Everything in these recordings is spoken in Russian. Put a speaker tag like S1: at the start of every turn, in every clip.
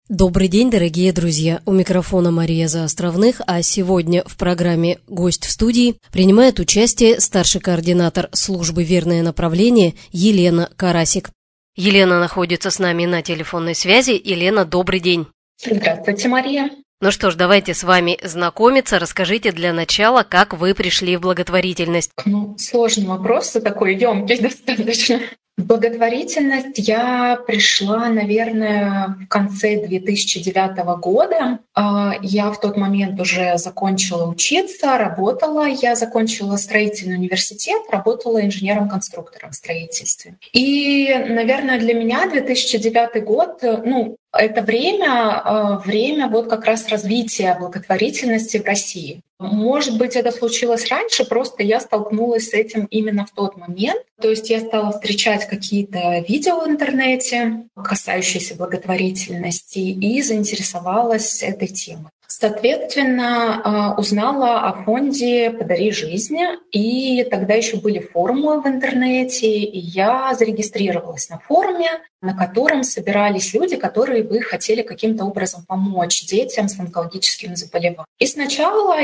S1: Добрый день, дорогие друзья! У микрофона Мария Заостровных, а сегодня в программе «Гость в студии» принимает участие старший координатор службы «Верное направление» Елена Карасик. Елена находится с нами на телефонной связи. Елена, добрый день!
S2: Здравствуйте, Мария!
S1: Ну что ж, давайте с вами знакомиться. Расскажите для начала, как вы пришли в благотворительность.
S2: Сложный вопрос, такой емкий достаточно. В благотворительность я пришла, наверное, в конце 2009 года. Я в тот момент уже закончила учиться, работала. Я закончила строительный университет, работала инженером-конструктором в строительстве. И, наверное, для меня 2009 год, это время вот как раз развития благотворительности в России. Может быть, это случилось раньше, просто я столкнулась с этим именно в тот момент. То есть я стала встречать какие-то видео в интернете, касающиеся благотворительности, и заинтересовалась этой темой. Соответственно, узнала о фонде «Подари жизнь», и тогда еще были форумы в интернете, и я зарегистрировалась на форуме, на котором собирались люди, которые бы хотели каким-то образом помочь детям с онкологическими заболеваниями. И сначала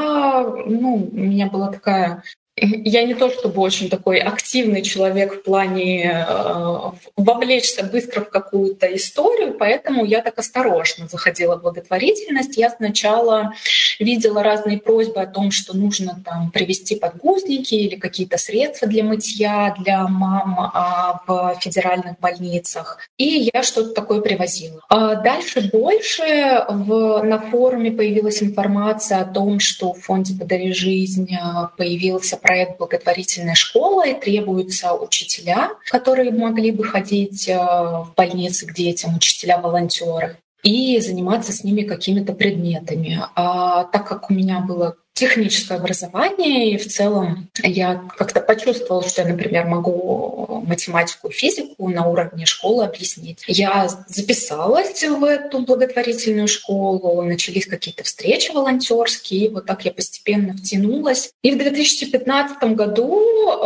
S2: у меня была такая... Я не то чтобы очень такой активный человек в плане вовлечься быстро в какую-то историю, поэтому я так осторожно заходила в благотворительность. Я сначала видела разные просьбы о том, что нужно там привезти подгузники или какие-то средства для мытья для мам в федеральных больницах. И я что-то такое привозила. Дальше больше на форуме появилась информация о том, что в фонде «Подари жизнь» появился проект благотворительной школы, и требуются учителя, которые могли бы ходить в больницы к детям, учителя-волонтеры, и заниматься с ними какими-то предметами. Так как у меня было техническое образование, и в целом я как-то почувствовала, что я, например, могу математику и физику на уровне школы объяснить. Я записалась в эту благотворительную школу, начались какие-то встречи волонтерские, и вот так я постепенно втянулась. И в 2015 году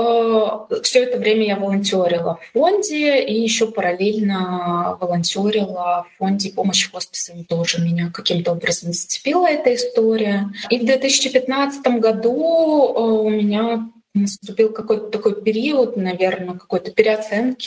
S2: все это время я волонтерила в фонде, и еще параллельно волонтерила в фонде помощи хосписам. Тоже меня каким-то образом зацепила эта история. И в 2015 году у меня наступил какой-то такой период, наверное, какой-то переоценки.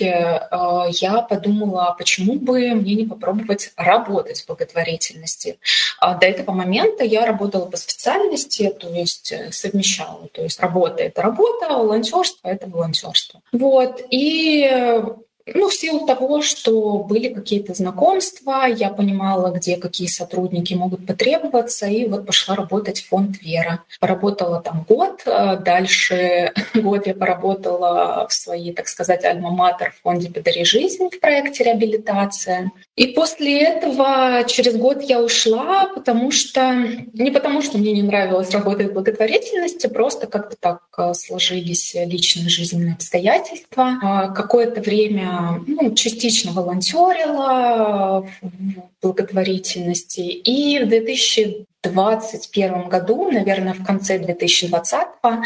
S2: Я подумала, почему бы мне не попробовать работать в благотворительности. До этого момента я работала по специальности, то есть совмещала. То есть работа — это работа, волонтерство — это волонтерство. Вот. И в силу того, что были какие-то знакомства, я понимала, где какие сотрудники могут потребоваться, и вот пошла работать в фонд «Вера». Поработала там год, дальше год я поработала в своей, так сказать, альма-матер в фонде «Подари жизнь» в проекте «Реабилитация». И после этого через год я ушла, не потому что мне не нравилось работать в благотворительности, просто как-то так сложились личные жизненные обстоятельства. Какое-то время частично волонтерила в благотворительности. И в 2021 году, наверное, в конце 2020-го,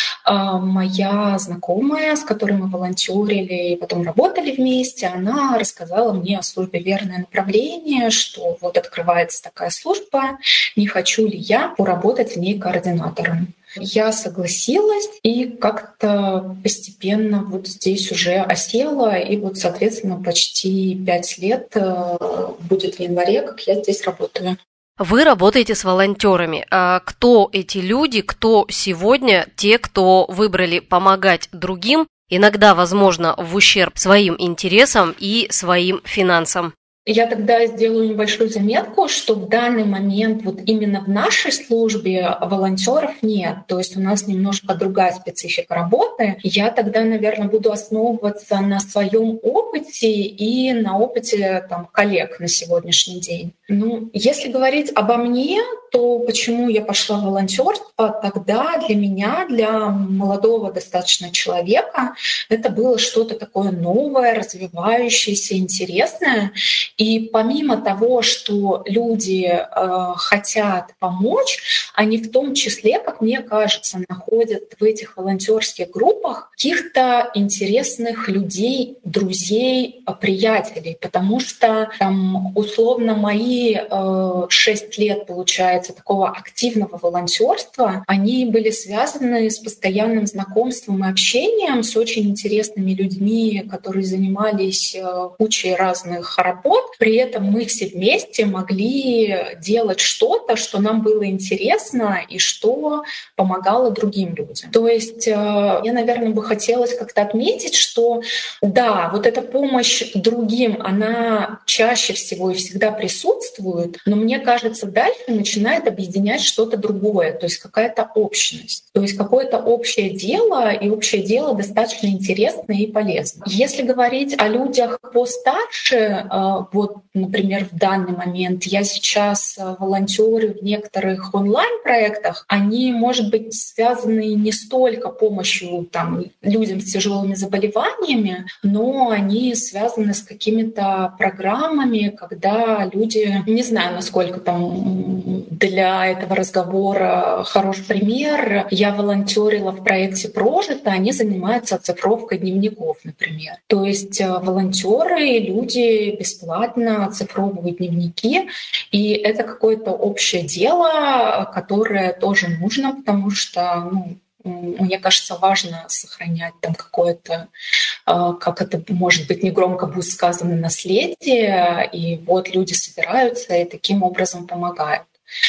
S2: моя знакомая, с которой мы волонтерили и потом работали вместе, она рассказала мне о службе «Верное направление», что вот открывается такая служба, не хочу ли я поработать в ней координатором. Я согласилась и как-то постепенно вот здесь уже осела, и вот, соответственно, почти 5 лет будет в январе, как я здесь работаю.
S1: Вы работаете с волонтерами. А кто эти люди, кто сегодня те, кто выбрали помогать другим, иногда, возможно, в ущерб своим интересам и своим финансам?
S2: Я тогда сделаю небольшую заметку, что в данный момент вот именно в нашей службе волонтеров нет. То есть у нас немножко другая специфика работы. Я тогда, наверное, буду основываться на своем опыте и на опыте коллег на сегодняшний день. Если говорить обо мне, то почему я пошла в волонтерство, тогда для меня, для молодого достаточно человека, это было что-то такое новое, развивающееся, интересное. И помимо того, что люди хотят помочь, они в том числе, как мне кажется, находят в этих волонтерских группах каких-то интересных людей, друзей, приятелей, потому что там условно мои 6 лет, получается, такого активного волонтерства, они были связаны с постоянным знакомством и общением с очень интересными людьми, которые занимались кучей разных работ. При этом мы все вместе могли делать что-то, что нам было интересно и что помогало другим людям. То есть мне, наверное, бы хотелось как-то отметить, что да, вот эта помощь другим, она чаще всего и всегда присутствует, но мне кажется, дальше начинает объединять что-то другое, то есть какая-то общность, то есть какое-то общее дело, и общее дело достаточно интересное и полезное. Если говорить о людях постарше, вот, например, в данный момент я сейчас волонтерю в некоторых онлайн-проектах, они, может быть, связаны не столько помощью там, людям с тяжелыми заболеваниями, но они связаны с какими-то программами, когда люди, не знаю, насколько там для этого разговора хороший пример, я волонтерила в проекте «Прожито», они занимаются оцифровкой дневников, например. То есть волонтеры, люди бесплатно оцифровывают дневники, и это какое-то общее дело, которое тоже нужно, потому что, мне кажется, важно сохранять там какое-то, как это может быть негромко будет сказано, наследие, и вот люди собираются и таким образом помогают.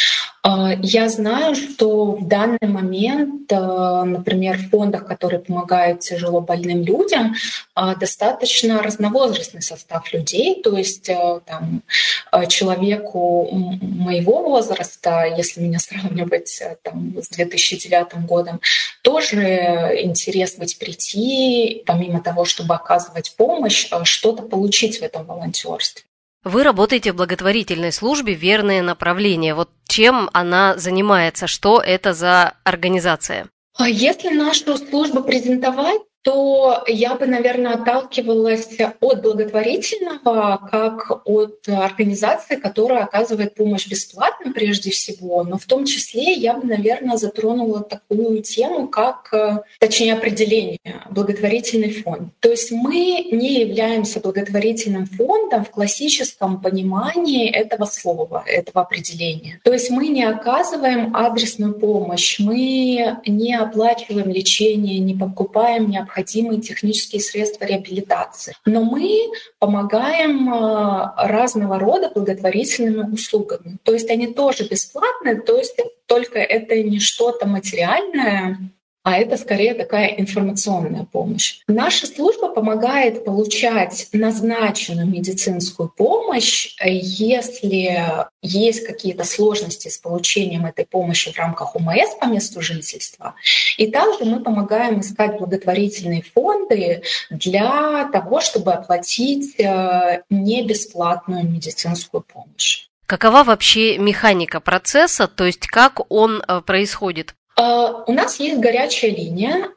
S2: Я знаю, что в данный момент, например, в фондах, которые помогают тяжело больным людям, достаточно разновозрастный состав людей. То есть там, человеку моего возраста, если меня сравнивать там, с 2009 годом, тоже интерес быть прийти, помимо того, чтобы оказывать помощь, что-то получить в этом волонтерстве.
S1: Вы работаете в благотворительной службе «Верное направление». Вот чем она занимается? Что это за организация?
S2: Если нашу службу презентовать, то я бы, наверное, отталкивалась от благотворительного как от организации, которая оказывает помощь бесплатно прежде всего, но в том числе я бы, наверное, затронула такую тему, как, точнее, определение благотворительный фонд. То есть мы не являемся благотворительным фондом в классическом понимании этого слова, этого определения. То есть мы не оказываем адресную помощь, мы не оплачиваем лечение, не покупаем необходимые технические средства реабилитации. Но мы помогаем разного рода благотворительными услугами. То есть они тоже бесплатные, то есть только это не что-то материальное, а это скорее такая информационная помощь. Наша служба помогает получать назначенную медицинскую помощь, если есть какие-то сложности с получением этой помощи в рамках ОМС по месту жительства. И также мы помогаем искать благотворительные фонды для того, чтобы оплатить не бесплатную медицинскую помощь.
S1: Какова вообще механика процесса, то есть как он происходит?
S2: У нас есть горячая линия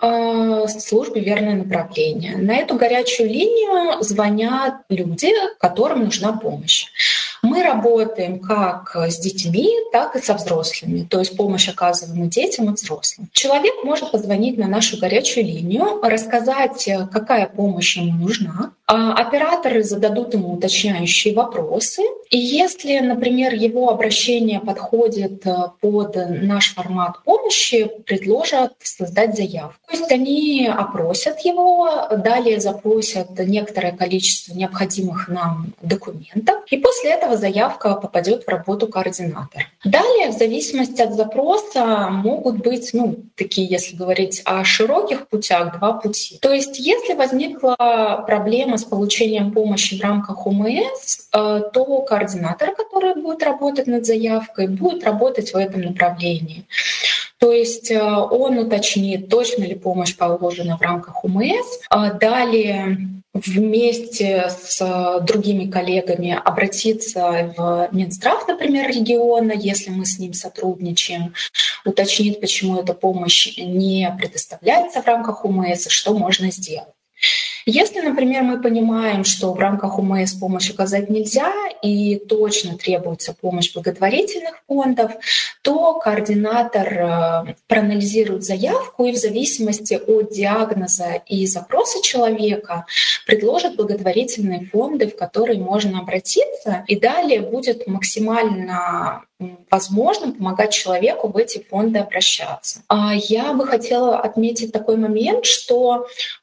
S2: службы «Верное направление». На эту горячую линию звонят люди, которым нужна помощь. Мы работаем как с детьми, так и со взрослыми, то есть помощь оказываем и детям, и взрослым. Человек может позвонить на нашу горячую линию, рассказать, какая помощь ему нужна. Операторы зададут ему уточняющие вопросы. И если, например, его обращение подходит под наш формат помощи, предложат создать заявку. То есть они опросят его, далее запросят некоторое количество необходимых нам документов, и после этого заявка попадет в работу координатора. Далее, в зависимости от запроса, могут быть, такие, если говорить о широких путях, 2 пути. То есть если возникла проблема с получением помощи в рамках ОМС, то координатор, который будет работать над заявкой, будет работать в этом направлении. То есть он уточнит, точно ли помощь положена в рамках ОМС. Далее вместе с другими коллегами обратиться в Минздрав, например, региона, если мы с ним сотрудничаем, уточнить, почему эта помощь не предоставляется в рамках УМС и что можно сделать. Если, например, мы понимаем, что в рамках УМС помощь оказать нельзя и точно требуется помощь благотворительных фондов, то координатор проанализирует заявку и в зависимости от диагноза и запроса человека предложит благотворительные фонды, в которые можно обратиться, и далее будет максимально возможно помогать человеку в эти фонды обращаться. Я бы хотела отметить такой момент, что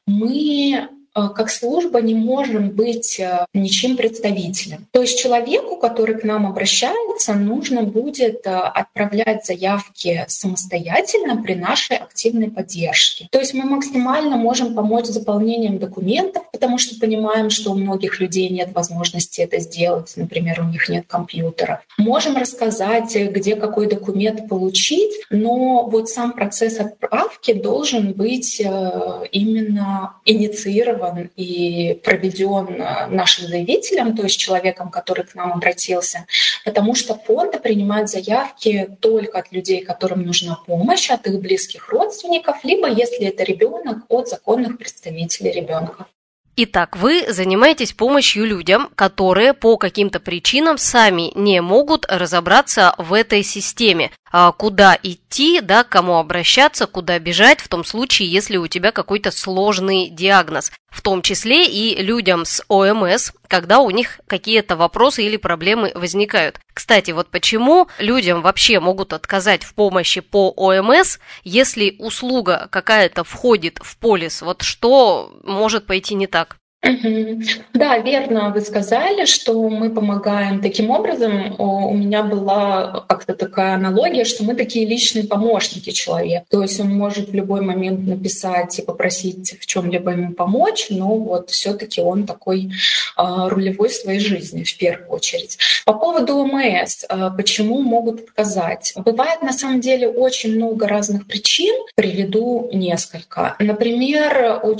S2: мы как служба не можем быть ничьим представителем. То есть человеку, который к нам обращается, нужно будет отправлять заявки самостоятельно при нашей активной поддержке. То есть мы максимально можем помочь с заполнением документов, потому что понимаем, что у многих людей нет возможности это сделать, например, у них нет компьютера. Можем рассказать, где какой документ получить, но вот сам процесс отправки должен быть именно инициирован и проведен нашим заявителем, то есть человеком, который к нам обратился, потому что фонды принимают заявки только от людей, которым нужна помощь, от их близких родственников, либо, если это ребенок, от законных представителей ребенка.
S1: Итак, вы занимаетесь помощью людям, которые по каким-то причинам сами не могут разобраться в этой системе. Куда идти, да, к кому обращаться, куда бежать в том случае, если у тебя какой-то сложный диагноз. В том числе и людям с ОМС, когда у них какие-то вопросы или проблемы возникают. Кстати, вот почему людям вообще могут отказать в помощи по ОМС, если услуга какая-то входит в полис? Вот что может пойти не так?
S2: Да, верно вы сказали, что мы помогаем таким образом. У меня была как-то такая аналогия, что мы такие личные помощники человека. То есть он может в любой момент написать и попросить в чем-либо ему помочь, но вот все-таки он такой рулевой своей жизни в первую очередь. По поводу ОМС, почему могут отказать? Бывает на самом деле очень много разных причин. Приведу несколько. Например, у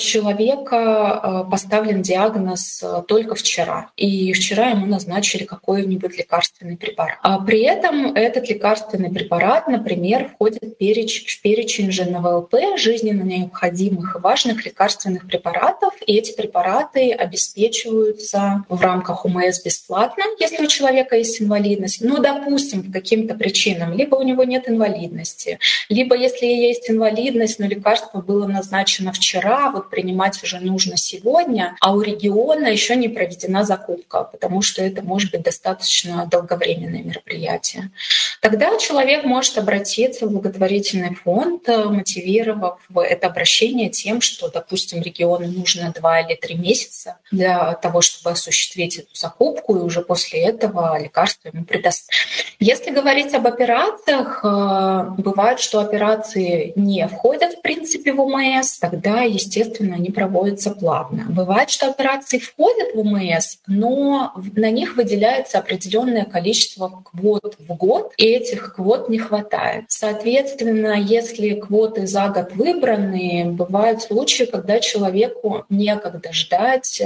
S2: человека поставлен диагноз только вчера, и вчера ему назначили какой-нибудь лекарственный препарат. А при этом этот лекарственный препарат, например, входит в перечень ЖНВЛП, жизненно необходимых и важных лекарственных препаратов, и эти препараты обеспечиваются в рамках УМС бесплатно, если у человека есть инвалидность. Ну, допустим, по каким-то причинам. Либо у него нет инвалидности, либо если есть инвалидность, но лекарство было назначено вчера, вот принимать уже нужно сегодня, а у региона еще не проведена закупка, потому что это может быть достаточно долговременное мероприятие. Тогда человек может обратиться в благотворительный фонд, мотивировав это обращение тем, что, допустим, региону нужно 2 или 3 месяца для того, чтобы осуществить эту закупку, и уже после этого лекарство ему предоставят. Если говорить об операциях, бывает, что операции не входят, в принципе, в УМС, тогда, естественно, они проводятся платно. Бывает, что операции входят в УМС, но на них выделяется определенное количество квот в год, и этих квот не хватает. Соответственно, если квоты за год выбраны, бывают случаи, когда человеку некогда ждать,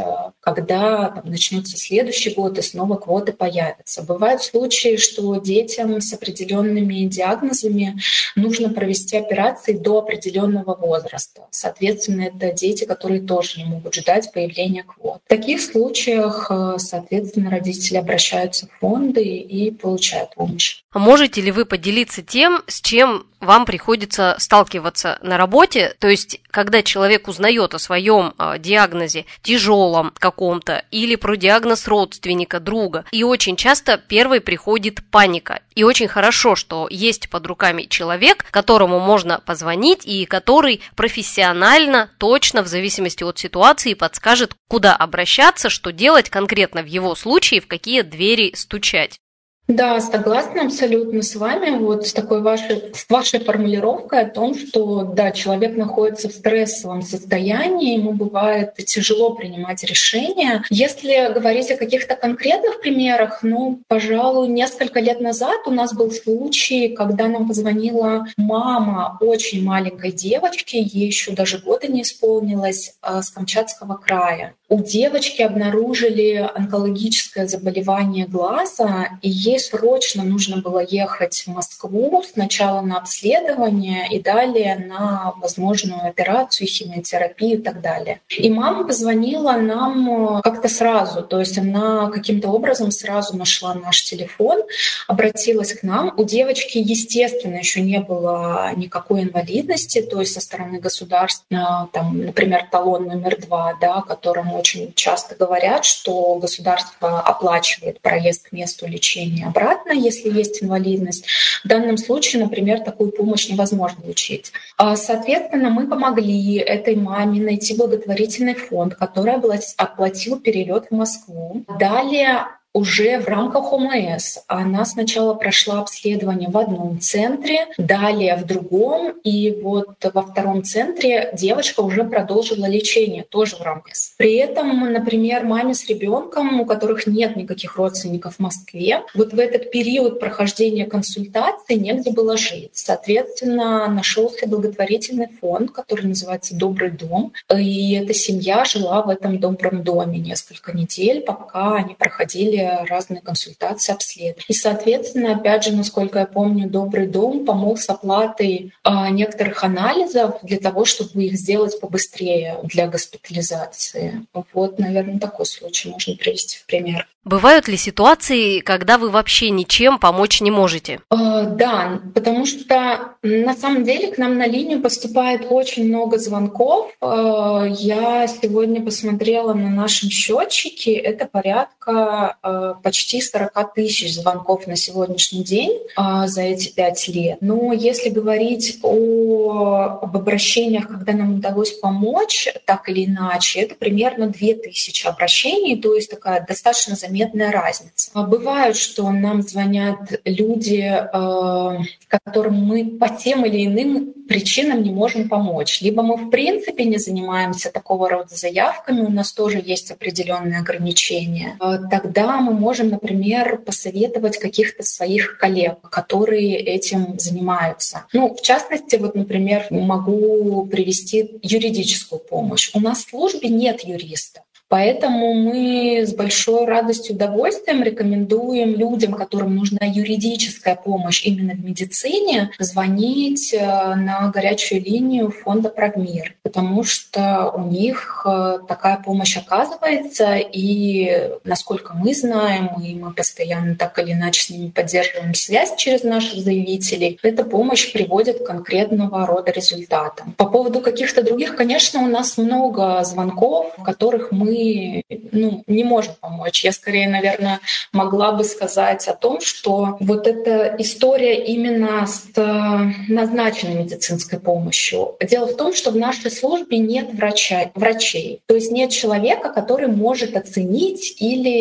S2: когда начнется следующий год и снова квоты появятся. Бывают случаи, что детям с определенными диагнозами нужно провести операции до определенного возраста. Соответственно, это дети, которые тоже не могут ждать появления квот. В таких случаях, соответственно, родители обращаются в фонды и получают помощь.
S1: А можете ли вы поделиться тем, с чем вам приходится сталкиваться на работе? То есть, когда человек узнает о своем диагнозе, тяжелом каком-то, или про диагноз родственника, друга, и очень часто первой приходит паника. И очень хорошо, что есть под руками человек, которому можно позвонить и который профессионально, точно, в зависимости от ситуации, подскажет, куда обращаться, что делать конкретно в его случае, в какие двери стучать.
S2: Да, согласна абсолютно с вами. Вот с вашей формулировкой о том, что да, человек находится в стрессовом состоянии, ему бывает тяжело принимать решения. Если говорить о каких-то конкретных примерах, пожалуй, несколько лет назад у нас был случай, когда нам позвонила мама очень маленькой девочки, ей еще даже года не исполнилось, с Камчатского края. У девочки обнаружили онкологическое заболевание глаза, и ей срочно нужно было ехать в Москву сначала на обследование и далее на возможную операцию, химиотерапию и так далее. И мама позвонила нам как-то сразу, то есть она каким-то образом сразу нашла наш телефон, обратилась к нам. У девочки, естественно, еще не было никакой инвалидности, то есть со стороны государства, там, например, талон номер 2, да, о котором очень часто говорят, что государство оплачивает проезд к месту лечения обратно, если есть инвалидность. В данном случае, например, такую помощь невозможно получить. Соответственно, мы помогли этой маме найти благотворительный фонд, который оплатил перелет в Москву. Далее уже в рамках ОМС она сначала прошла обследование в одном центре, далее в другом, и вот во втором центре девочка уже продолжила лечение, тоже в рамках ОМС. При этом, например, маме с ребенком, у которых нет никаких родственников в Москве, вот в этот период прохождения консультаций негде было жить. Соответственно, нашелся благотворительный фонд, который называется «Добрый дом», и эта семья жила в этом добром доме несколько недель, пока они проходили разные консультации, обследования. И, соответственно, опять же, насколько я помню, Добрый дом помог с оплатой некоторых анализов для того, чтобы их сделать побыстрее для госпитализации. Вот, наверное, такой случай можно привести в пример.
S1: Бывают ли ситуации, когда вы вообще ничем помочь не можете?
S2: Да, потому что на самом деле к нам на линию поступает очень много звонков. Я сегодня посмотрела на нашем счетчике, это порядка почти 40 тысяч звонков на сегодняшний день за эти 5 лет. Но если говорить об обращениях, когда нам удалось помочь так или иначе, это примерно 2000 обращений, то есть такая достаточно заметная разница. Бывает, что нам звонят люди, которым мы по тем или иным причинам не можем помочь. Либо мы в принципе не занимаемся такого рода заявками, у нас тоже есть определенные ограничения. Тогда мы можем, например, посоветовать каких-то своих коллег, которые этим занимаются. В частности, вот, например, могу привести юридическую помощь. У нас в службе нет юриста. Поэтому мы с большой радостью и удовольствием рекомендуем людям, которым нужна юридическая помощь именно в медицине, звонить на горячую линию фонда «Прогмир», потому что у них такая помощь оказывается, и, насколько мы знаем, и мы постоянно так или иначе с ними поддерживаем связь через наших заявителей, эта помощь приводит к конкретного рода результатам. По поводу каких-то других, конечно, у нас много звонков, в которых мы не можем помочь. Я скорее, наверное, могла бы сказать о том, что вот эта история именно с назначенной медицинской помощью. Дело в том, что в нашей службе нет врачей. То есть нет человека, который может оценить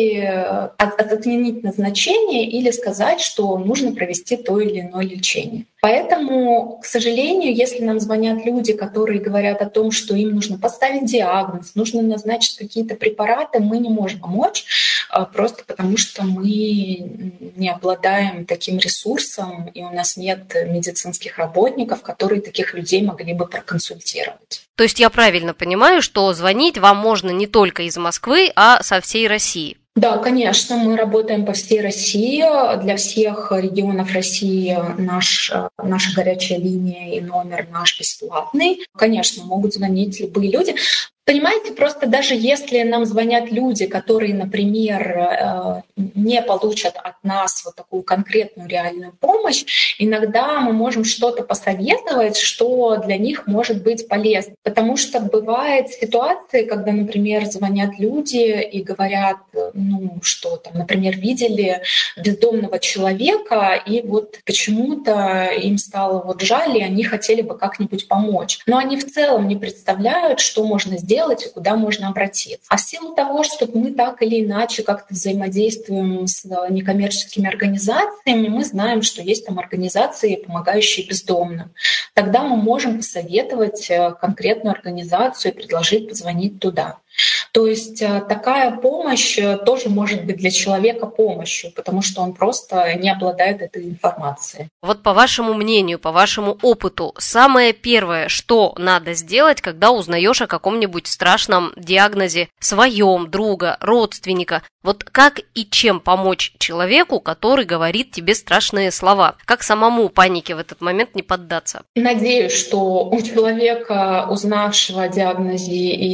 S2: назначение или сказать, что нужно провести то или иное лечение. Поэтому, к сожалению, если нам звонят люди, которые говорят о том, что им нужно поставить диагноз, нужно назначить какие-то препараты, мы не можем помочь, просто потому что мы не обладаем таким ресурсом, и у нас нет медицинских работников, которые таких людей могли бы проконсультировать.
S1: То есть я правильно понимаю, что звонить вам можно не только из Москвы, а со всей России?
S2: Да, конечно, мы работаем по всей России. Для всех регионов России наша горячая линия и номер наш бесплатный. Конечно, могут звонить любые люди. Понимаете, просто даже если нам звонят люди, которые, например, не получат от нас вот такую конкретную реальную помощь, иногда мы можем что-то посоветовать, что для них может быть полезно. Потому что бывают ситуации, когда, например, звонят люди и говорят, что там, например, видели бездомного человека, и вот почему-то им стало вот жаль, и они хотели бы как-нибудь помочь. Но они в целом не представляют, что можно сделать и куда можно обратиться. А в силу того, что мы так или иначе как-то взаимодействуем с некоммерческими организациями, мы знаем, что есть там организации, помогающие бездомным. Тогда мы можем посоветовать конкретную организацию и предложить позвонить туда. То есть такая помощь тоже может быть для человека помощью, потому что он просто не обладает этой информацией.
S1: Вот по вашему мнению, по вашему опыту, самое первое, что надо сделать, когда узнаешь о каком-нибудь страшном диагнозе своем, друга, родственника, вот как и чем помочь человеку, который говорит тебе страшные слова? Как самому панике в этот момент не поддаться?
S2: Надеюсь, что у человека, узнавшего о диагнозе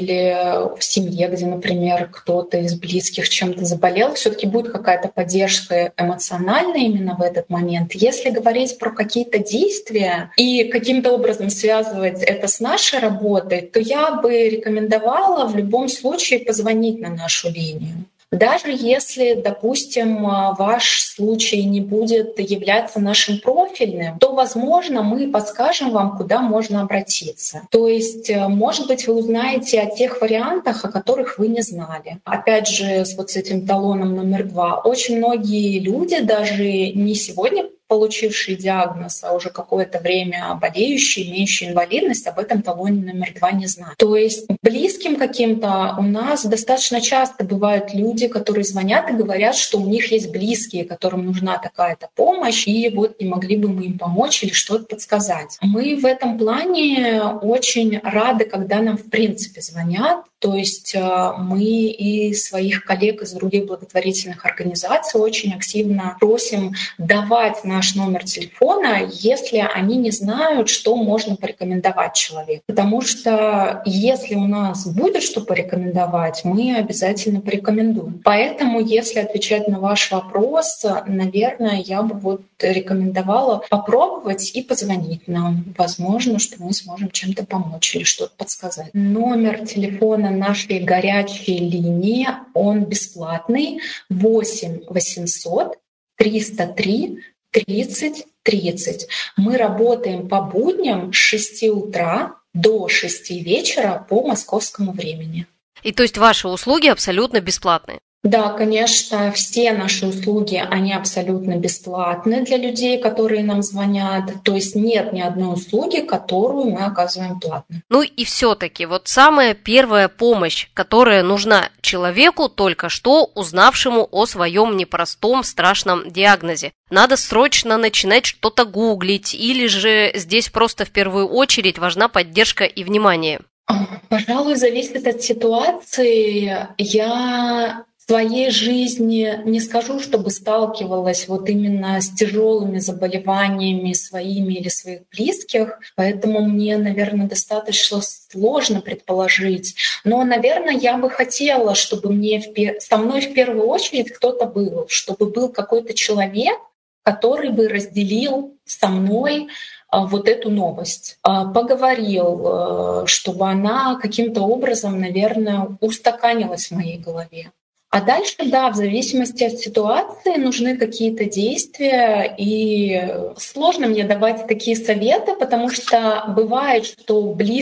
S2: или в семье, где, например, кто-то из близких чем-то заболел, все-таки будет какая-то поддержка эмоциональная именно в этот момент. Если говорить про какие-то действия и каким-то образом связывать это с нашей работой, то я бы рекомендовала в любом случае позвонить на нашу линию. Даже если, допустим, ваш случай не будет являться нашим профильным, то, возможно, мы подскажем вам, куда можно обратиться. То есть, может быть, вы узнаете о тех вариантах, о которых вы не знали. Опять же, вот с этим талоном номер 2. Очень многие люди, даже не сегодня получившие диагноз, а уже какое-то время болеющие, имеющие инвалидность, об этом талоне номер 2 не знают. То есть близким каким-то у нас достаточно часто бывают люди, которые звонят и говорят, что у них есть близкие, которым нужна такая-то помощь, и вот не могли бы мы им помочь или что-то подсказать. Мы в этом плане очень рады, когда нам в принципе звонят. То есть мы и своих коллег из других благотворительных организаций очень активно просим давать наш номер телефона, если они не знают, что можно порекомендовать человеку. Потому что если у нас будет что порекомендовать, мы обязательно порекомендуем. Поэтому, если отвечать на ваш вопрос, наверное, я бы вот рекомендовала попробовать и позвонить нам. Возможно, что мы сможем чем-то помочь или что-то подсказать. Номер телефона нашей горячей линии, он бесплатный. 8 800 303 30 30. Мы работаем по будням с 6 утра до 6 вечера по московскому времени.
S1: И то есть ваши услуги абсолютно бесплатные?
S2: Да, конечно, все наши услуги, они абсолютно бесплатны для людей, которые нам звонят. То есть нет ни одной услуги, которую мы оказываем платно.
S1: Ну и все-таки вот самая первая помощь, которая нужна человеку, только что узнавшему о своем непростом страшном диагнозе. Надо срочно начинать что-то гуглить, или же здесь просто в первую очередь важна поддержка и внимание?
S2: Пожалуй, зависит от ситуации. Я в своей жизни не скажу, чтобы сталкивалась вот именно с тяжелыми заболеваниями своими или своих близких, поэтому мне, наверное, достаточно сложно предположить. Но, наверное, я бы хотела, чтобы со мной в первую очередь кто-то был, чтобы был какой-то человек, который бы разделил со мной вот эту новость, поговорил, чтобы она каким-то образом, наверное, устаканилась в моей голове. А дальше, да, в зависимости от ситуации нужны какие-то действия, и сложно мне давать такие советы, потому что бывает, что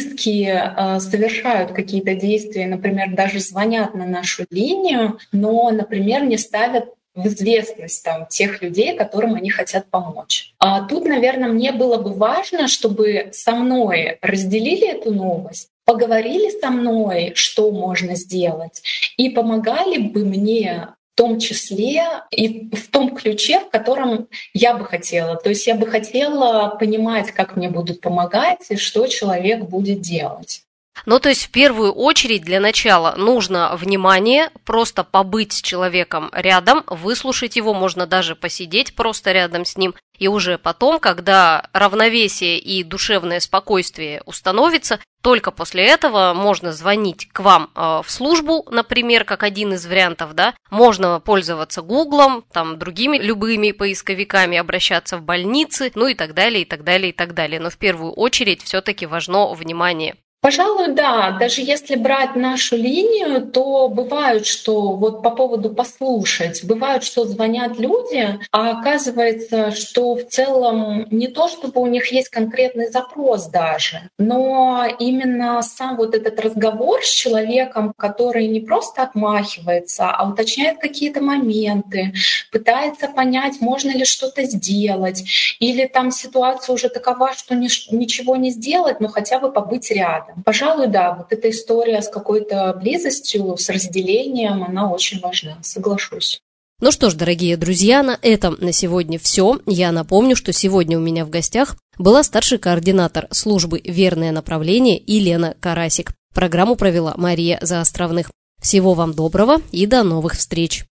S2: близкие совершают какие-то действия, например, даже звонят на нашу линию, но, например, не ставят в известность там, тех людей, которым они хотят помочь. А тут, наверное, мне было бы важно, чтобы со мной разделили эту новость, поговорили со мной, что можно сделать, и помогали бы мне в том числе и в том ключе, в котором я бы хотела. То есть я бы хотела понимать, как мне будут помогать и что человек будет делать.
S1: Ну, то есть в первую очередь для начала нужно внимание, просто побыть с человеком рядом, выслушать его, можно даже посидеть просто рядом с ним, и уже потом, когда равновесие и душевное спокойствие установится, только после этого можно звонить к вам в службу, например, как один из вариантов, да, можно пользоваться Гуглом, там, другими любыми поисковиками, обращаться в больницы, ну и так далее, и так далее, и так далее. Но в первую очередь все-таки важно внимание.
S2: Пожалуй, да. Даже если брать нашу линию, то бывает, что вот по поводу послушать, бывает, что звонят люди, а оказывается, что в целом не то, чтобы у них есть конкретный запрос даже, но именно сам вот этот разговор с человеком, который не просто отмахивается, а уточняет какие-то моменты, пытается понять, можно ли что-то сделать, или там ситуация уже такова, что ничего не сделать, но хотя бы побыть рядом. Пожалуй, да, вот эта история с какой-то близостью, с разделением, она очень важна, соглашусь.
S1: Ну что ж, дорогие друзья, на этом на сегодня все. Я напомню, что сегодня у меня в гостях была старший координатор службы «Верное направление» Елена Карасик. Программу провела Мария Заостровных. Всего вам доброго и до новых встреч!